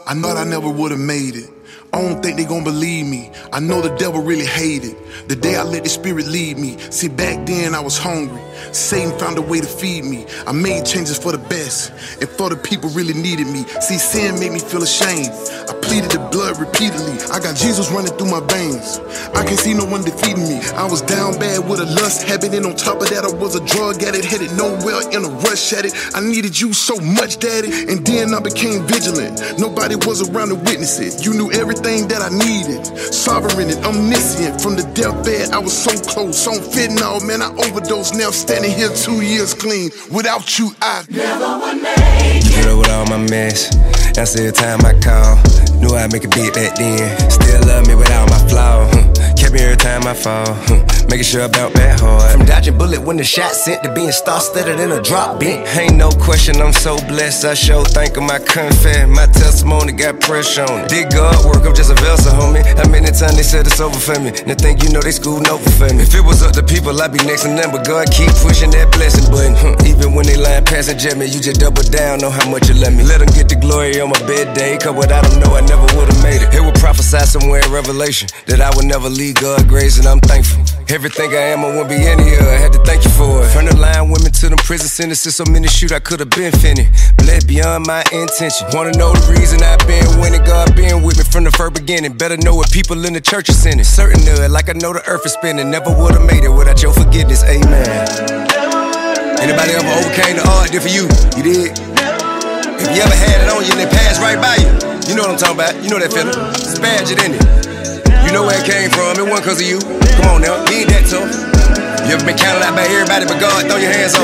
I thought I never would've made it. I don't think they gon' believe me. I know the devil really hated the day I let the spirit lead me. See, back then I was hungry. Satan found a way to feed me. I made changes for the best and for the people really needed me. See, sin made me feel ashamed. I pleaded the blood repeatedly. I got Jesus running through my veins. I can't see no one defeating me. I was down bad with a lust habit, and on top of that I was a drug addict, headed nowhere in a rush at it. I needed you so much, daddy, and then I became vigilant. Nobody was around to witness it. You knew everything that I needed. Sovereign and omniscient. From the deathbed, I was so close. On fentanyl, man, I overdosed. Now I'm standing here 2 years clean. Without you, I never would make it. You put up with all my mess. That's the time I call. Knew I'd make a beat back then. Still love me without my flaw. Kept me every time I fall. Making sure I bounce back hard. From dodging bullet when the shot sent to being star-studded in a drop bent. Ain't no question, I'm so blessed. I sure thank him, I confess. My testimony got pressure on it. Did God work, I'm just a vessel, homie. How many times they said it's over for me? They think you know they schooling over for me. If it was up to people, I'd be next to them. But God keep pushing that blessing button. Even when they lying past and jet me, you just double down on how much you love me. Let them get the glory on my bed day. Cause without them, no, I never would've made it. It would prophesy somewhere in Revelation that I would never leave God grace, and I'm thankful. Everything I am, I wouldn't be any of. I had to thank you for it. From the line women to them prison sentences, so many shoot I could've been finished. Bled beyond my intention. Wanna know the reason I've been winning? God been with me from the first beginning. Better know what people in the church are sending. Certain of it, like I know the earth is spinning. Never would've made it without your forgiveness. Amen. Anybody ever overcame the odds? Did for you? You did? If you ever had it on you and it passed right by you, you know what I'm talking about. You know that feeling. It's bad, didn't it? You know where it came from. It wasn't cause of you. Come on now, you ain't that tough. You ever been counted out by everybody but God? Throw your hands up.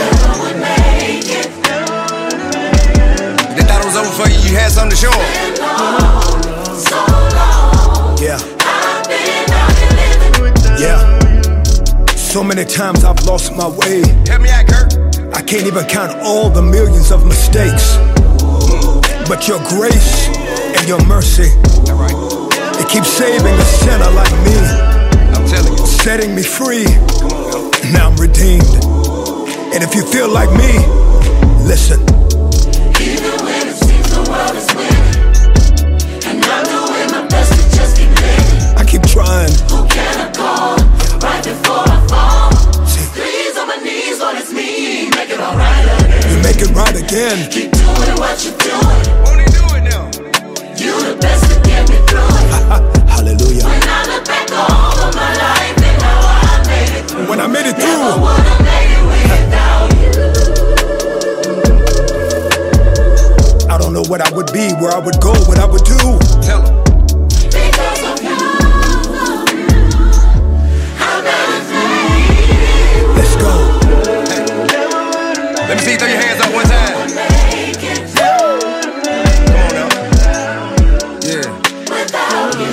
If they thought it was over for you, you had something to show them. So long, yeah. I've been out here living. Yeah. So many times I've lost my way. Help me out, Kurt. I can't even count all the millions of mistakes. But your grace and your mercy, it keeps saving a sinner like me. I'm telling you. Setting me free. Now I'm redeemed. And if you feel like me, listen. Even when it seems the world is winning, and I'm doing my best to just keep living. I keep trying. Who can I call right before I fall? Please on my knees, Lord, it's me. Make it all right again. You make it right again. Keep doing what you're doing. Won't he do it now? You the best to get me through it. Hallelujah. When I look back all of my life and how I made it through. When I made it through, never would've made it without you. I don't know what I would be, where I would go, what I would do. Tell him. Because of you, I made it through. Let's go. Let me see you throw your hands up one time. Make it Come on now. Yeah. without you.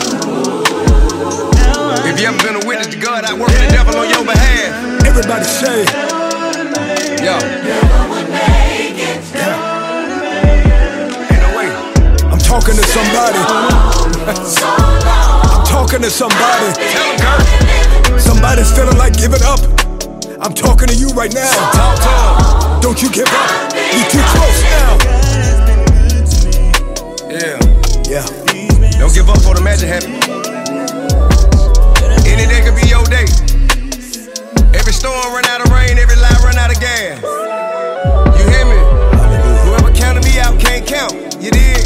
If you ever been a witness to God, I work the devil on your behalf. Everybody say, Yo. Never would make it. Ain't no way. I'm talking to somebody. So long, I'm talking to somebody. Tell him, Kurt. Somebody's feeling like giving up. I'm talking to you right now. Talk to him. Don't you give up. You're too close now. Yeah. Yeah. Don't give up for the magic happen. Any day could be your day. Every storm run out of rain, every lie run out of gas. You hear me? Whoever counted me out can't count. You did.